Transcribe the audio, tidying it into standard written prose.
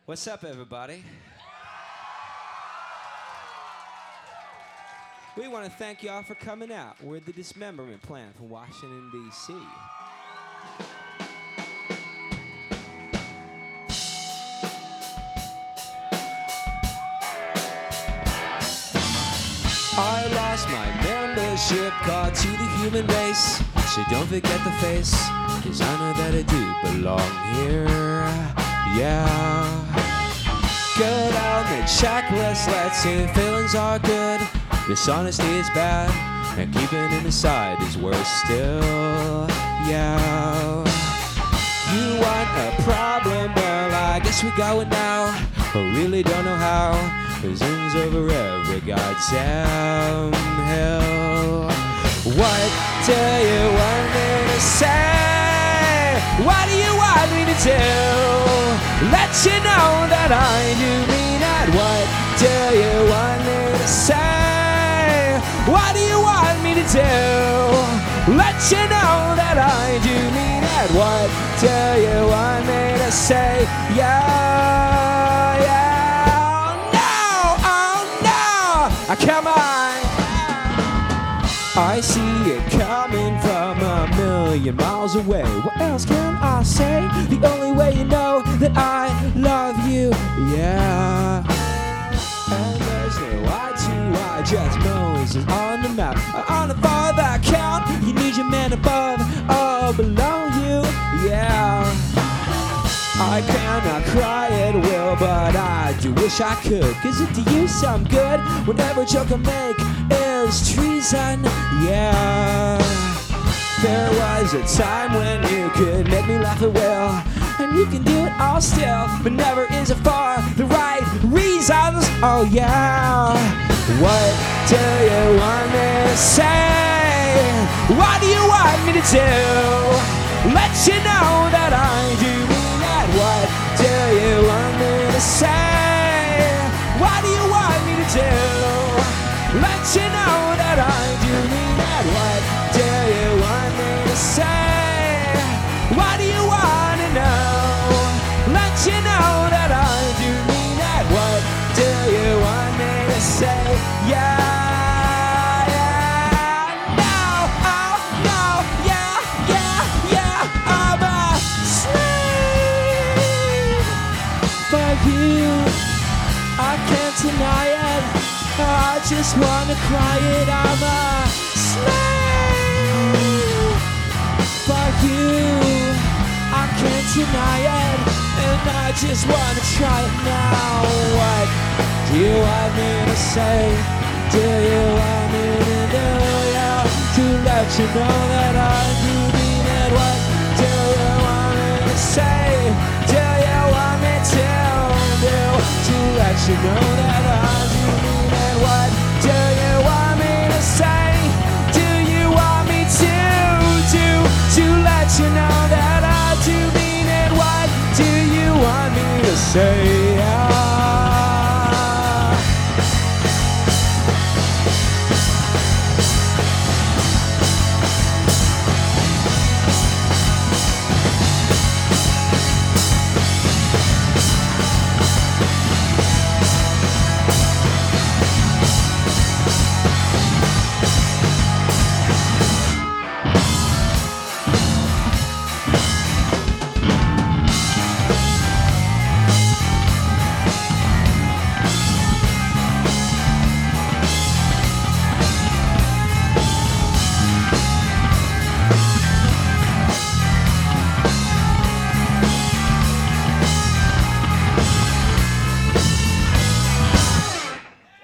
What's up, everybody? We want to thank y'all for coming out. We're the Dismemberment Plan from Washington, D.C. I lost my membership card to the human race, so don't forget the face, 'cause I know that I do belong here. Yeah. Good on the checklist, let's see if feelings are good. Dishonesty is bad, and keeping it inside is worse still. Yeah. You want a problem? Well, I guess we got one now, but really don't know how. The zooms over every goddamn hill. What do you want me to say? What do you want me to do? Let you know that I do mean it. What do you want me to say? What do you want me to do? Let you know that I do mean it. What do you want me to say? Yeah, yeah. Come on! I see it coming from a million miles away. What else can I say? The only way you know that I love you, yeah. And there's no I just know it's on the map. On the farther count, you need your man above or below you, yeah. I cannot cry at will, but I do wish I could, 'cause it do you some good when every joke I make is treason, yeah. There was a time when you could make me laugh at will, and you can do it all still, but never is it for the right reasons, oh yeah. What do you want me to say? What do you want me to do? Let you know that I do mean it. What do you want me to say? What do you want me to do? Let you know that I do mean it. What do you want me to say? What do you want to know? Let you know that I do mean it. What do you want me to say? Yeah. I can't deny it, I just wanna cry it. I'm a slave for you. I can't deny it, and I just wanna try it now. What do you want me to say? Do you want me to do? Yeah, to let you know that I do mean it. What do you want me to say? Do you want me to let you know that I do mean it? What do you want me to say? Do you want me to let you know that I do mean it? What do you want me to say?